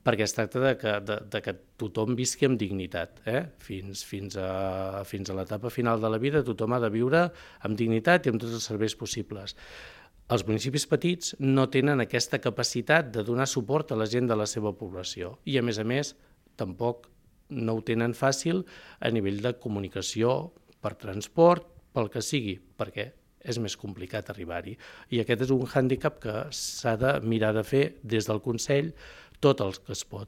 perquè es tracta de que tothom visqui amb dignitat. Fins a l'etapa final de la vida tothom ha de viure amb dignitat i amb tots els serveis possibles. Els municipis petits no tenen aquesta capacitat de donar suport a la gent de la seva població i, a més, tampoc no ho tenen fàcil a nivell de comunicació, per transport, pel que sigui, perquè és més complicat arribar-hi. I aquest és un hàndicap que s'ha de mirar de fer des del Consell tot el que es pot.